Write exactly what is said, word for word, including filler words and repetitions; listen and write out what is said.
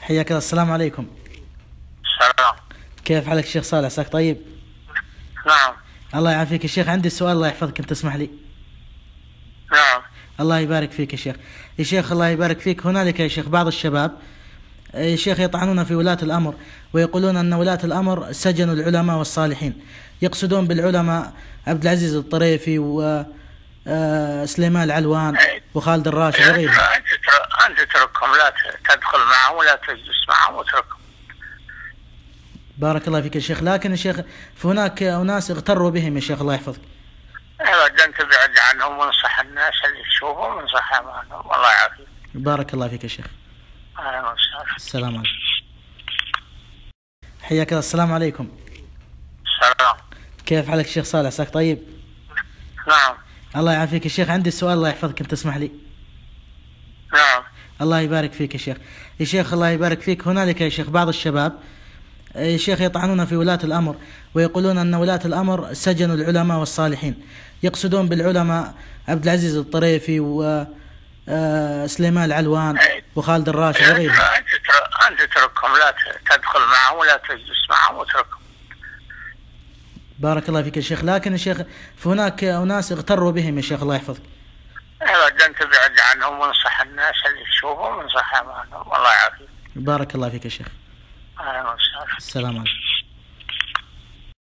حياك الله. السلام عليكم. السلام. كيف حالك الشيخ صالح؟ عساك طيب؟ نعم. الله يعافيك يا شيخ. عندي سؤال الله يحفظك، انت تسمح لي؟ نعم. الله يبارك فيك يا شيخ. يا شيخ الله يبارك فيك، هنالك يا شيخ بعض الشباب يا شيخ يطعنون في ولاة الأمر ويقولون أن ولاة الأمر سجنوا العلماء والصالحين، يقصدون بالعلماء عبد العزيز الطريفي وسليمان العلوان وخالد الراشد وغيرهم. أنت تتركهم، لا تدخل معهم ولا تجلس معهم وتركهم. بارك الله فيك يا شيخ. لكن يا شيخ فهناك أناس اغتروا بهم يا شيخ الله يحفظك. أبدا، أنت بعد عنهم وانصح الناس اللي تشوفهم وانصحهم عنهم. والله يعافيك. بارك الله فيك يا شيخ. أهلا وسهلا. السلام عليكم. حياك الله. السلام عليكم. السلام. كيف حالك الشيخ صالح؟ عساك طيب؟ نعم. الله يعافيك يا شيخ. عندي سؤال الله يحفظك، انت تسمح لي؟ نعم. الله يبارك فيك يا شيخ. يا شيخ الله يبارك فيك، هنالك يا شيخ بعض الشباب يا شيخ يطعنون في ولاة الأمر ويقولون أن ولاة الأمر سجنوا العلماء والصالحين، يقصدون بالعلماء عبد العزيز الطريفي وسليمان العلوان وخالد الراشد وغيرهم. أنت تتركهم، لا تدخل معهم ولا تجلس معهم وتركهم. بارك الله فيك يا شيخ. لكن يا شيخ فهناك أناس اغتروا بهم يا شيخ الله يحفظك. أبدا، أنت بعد عنهم وانصح الناس اللي تشوفهم وانصحهم عنهم. والله يعافيك. بارك الله فيك يا شيخ. أهلا وسهلا. السلام عليكم.